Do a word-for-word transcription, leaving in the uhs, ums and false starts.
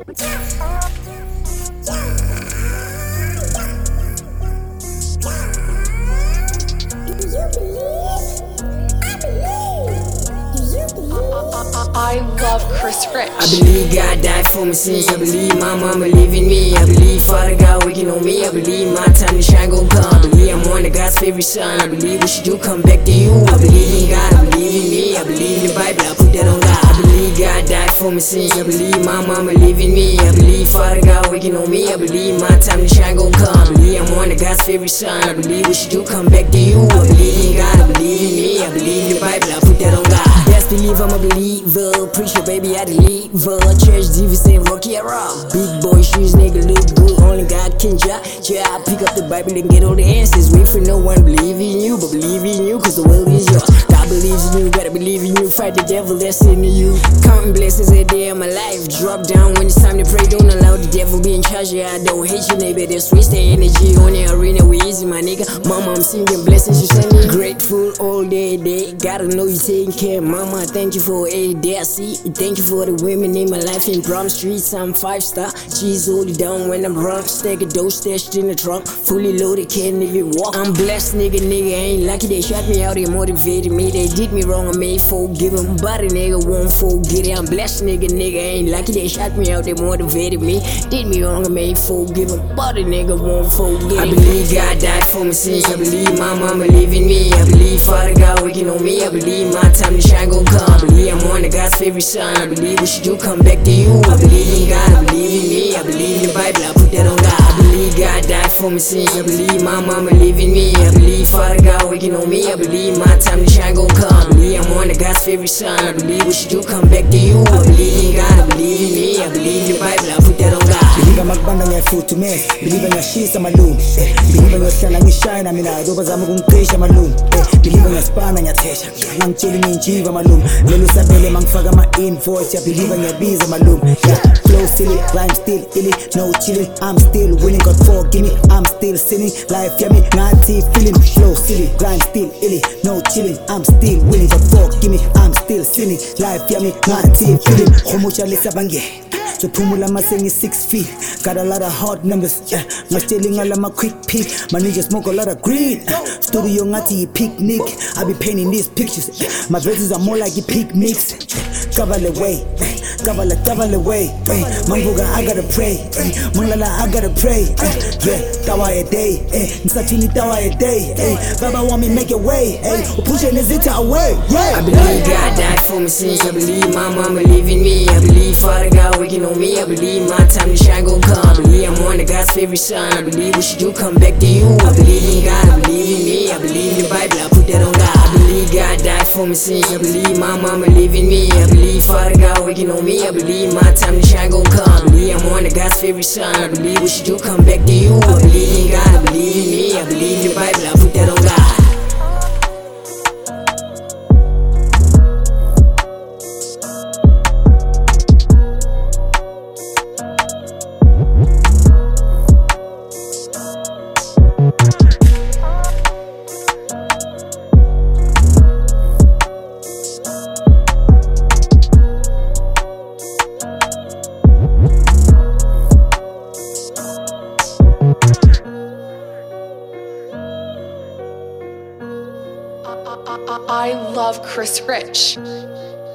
I love Chris Rich. I believe God died for my sins. I believe my mama live in me. I believe Father God working on me. I believe my time to shine gon' come. I believe I'm one of God's favorite son. I believe what you do come back to you. I believe in God, I believe in me. I believe in the Bible, I put that on God. I believe God died for my sins. I believe my mama live in me. I believe Father God working on me. I believe my time to shine gon' come. I believe I'm one of God's favorite son. I believe what you do come back to you. I believe in God, I believe in me. I believe in the Bible, I put that on God. Best believe I'm a believer. Preacher, baby, I deliver. Church divas and Rocky around. Big boy shoes, nigga look good. Only God can judge. Yeah, I pick up the Bible and get all the answers. Wait for no one, believe in you, but believe in you, cause the world is yours. God believes in you, gotta believe in you. Fight the devil that's in you. Counting blessings every day of my life. Drop down when it's time to pray. Don't allow the devil be in charge. Yeah, I don't hate your neighbor. Just waste the energy on the arena. We easy, my nigga. Mama, I'm singing blessings you send me. Grateful all day, day. Gotta know you taking care. Mama, thank you for a day. I see. Thank you for the women in my life in Brom Streets. I'm five star. G's hold it down when I'm drunk. Stack a dough stashed in the trunk. Fully loaded, can't even walk. I'm blessed, nigga, nigga. Ain't lucky they shot me out. They motivated me. They did me wrong. I made forgive them. But a nigga won't forget it. I'm blessed, nigga, nigga. Ain't lucky they shot me out. They motivated me. Did me wrong. I made forgive them. But a nigga won't forget it. I believe God died for my sins. I believe my mama live in me. I believe Father God working on me. I believe my time to shine gon' come. I believe I'm one of God's favorite son. I believe what you do come back to you. I believe in God, I believe in me. I believe in the Bible, I put that on God. I believe God died for my sins. I believe my mama live in me. I believe Father God working on me. I believe my time to shine gon' come. I believe I'm one of God's favorite son. I believe what you do come back to you. I believe in God, I believe in me. I believe in the Bible, I put that on God. Believe magbanda ngiyafuthi me. Believe ngiyashisa malungu. Believe ngiyohlala ngishayina mina zoba zami kungiqisha malungu. Believe ngiyaspana ngiyathesha. Ngangitshela nginjiva malungu. Lelo sabele mangifaka ama invoice. Ya believe ngiyabiza malungu. Yeah, flow silly, rhyme still illy. No chilling, I'm still winning. God forgive me, I'm still sinning. Life yummy, ngathi feeling. Flow silly, rhyme still illy. No chilling, I'm still winning. God forgive me, I'm still sinning. Life yummy, ngathi feeling. Khomucha lesabange. So Pumula Masengi six feet. Got a lot of hard numbers, yeah. My stealing all of my quick peek. My niggas smoke a lot of green. Studio ngati picnic. I be painting these pictures. My verses are more like a picnics. Cover the way, cover the cover the way. Manguga, I gotta pray. Mangala, I gotta pray. Yeah, tawa a day. Nsatini tawa a day. Baba want me make it way. Pushing the zita away. I believe God died for my sins. I believe my mama live in me. I believe Father God working on me. I believe my time to shine gon' come. I believe I'm one of God's favorite son. I believe what you do come back to you. I believe in God, I believe in me. I believe in the Bible, I put that on God. I believe God died for my sins. I believe my mama live in me. I believe Father God working on me. I believe my time to shine gon' come. I believe I'm one of God's favorite son. I believe what you do come back to you. I believe in God, I believe in me. I believe in the Bible, I put that on God. I love Chris Rich.